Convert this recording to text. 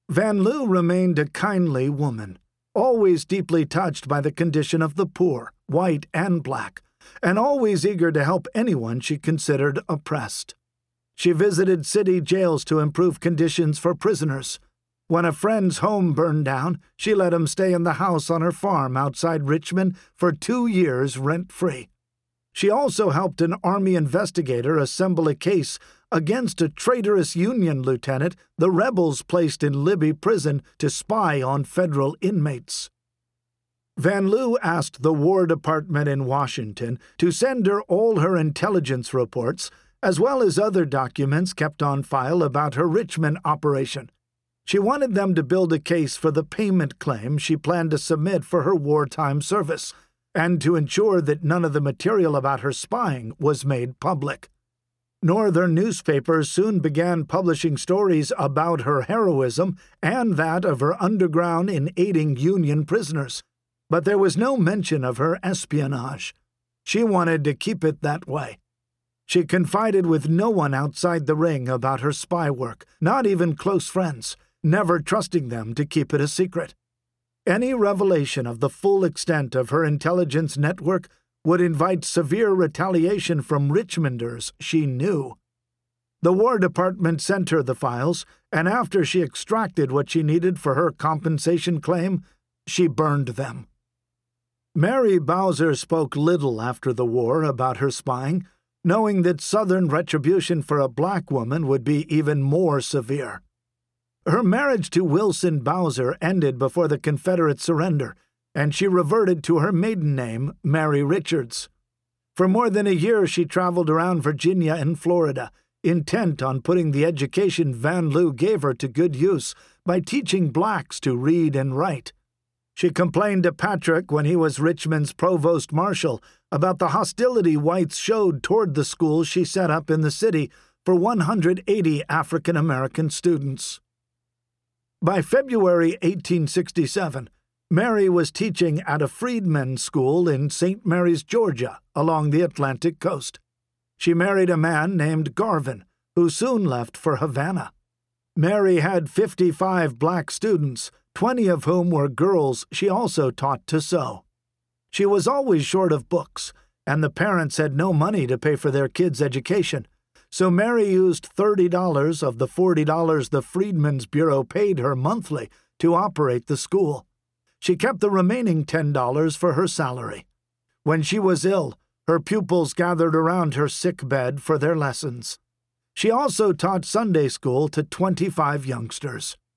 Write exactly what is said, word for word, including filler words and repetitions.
Van Loo remained a kindly woman, always deeply touched by the condition of the poor, white and black, and always eager to help anyone she considered oppressed. She visited city jails to improve conditions for prisoners. When a friend's home burned down, she let him stay in the house on her farm outside Richmond for two years rent-free. She also helped an Army investigator assemble a case against a traitorous Union lieutenant the rebels placed in Libby prison to spy on federal inmates. Van Loo asked the War Department in Washington to send her all her intelligence reports, as well as other documents kept on file about her Richmond operation. She wanted them to build a case for the payment claim she planned to submit for her wartime service, and to ensure that none of the material about her spying was made public. Northern newspapers soon began publishing stories about her heroism and that of her underground in aiding Union prisoners, but there was no mention of her espionage. She wanted to keep it that way. She confided with no one outside the ring about her spy work, not even close friends, never trusting them to keep it a secret. Any revelation of the full extent of her intelligence network would invite severe retaliation from Richmonders she knew. The War Department sent her the files, and after she extracted what she needed for her compensation claim, she burned them. Mary Bowser spoke little after the war about her spying, knowing that Southern retribution for a black woman would be even more severe. Her marriage to Wilson Bowser ended before the Confederate surrender, and she reverted to her maiden name, Mary Richards. For more than a year she traveled around Virginia and Florida, intent on putting the education Van Loo gave her to good use by teaching blacks to read and write. She complained to Patrick when he was Richmond's provost marshal about the hostility whites showed toward the school she set up in the city for one hundred eighty African American students. By February eighteen sixty-seven, Mary was teaching at a freedmen's school in Saint Mary's, Georgia, along the Atlantic coast. She married a man named Garvin, who soon left for Havana. Mary had fifty-five black students, twenty of whom were girls she also taught to sew. She was always short of books, and the parents had no money to pay for their kids' education, so Mary used thirty dollars of the forty dollars the Freedmen's Bureau paid her monthly to operate the school. She kept the remaining ten dollars for her salary. When she was ill, her pupils gathered around her sick bed for their lessons. She also taught Sunday school to twenty-five youngsters.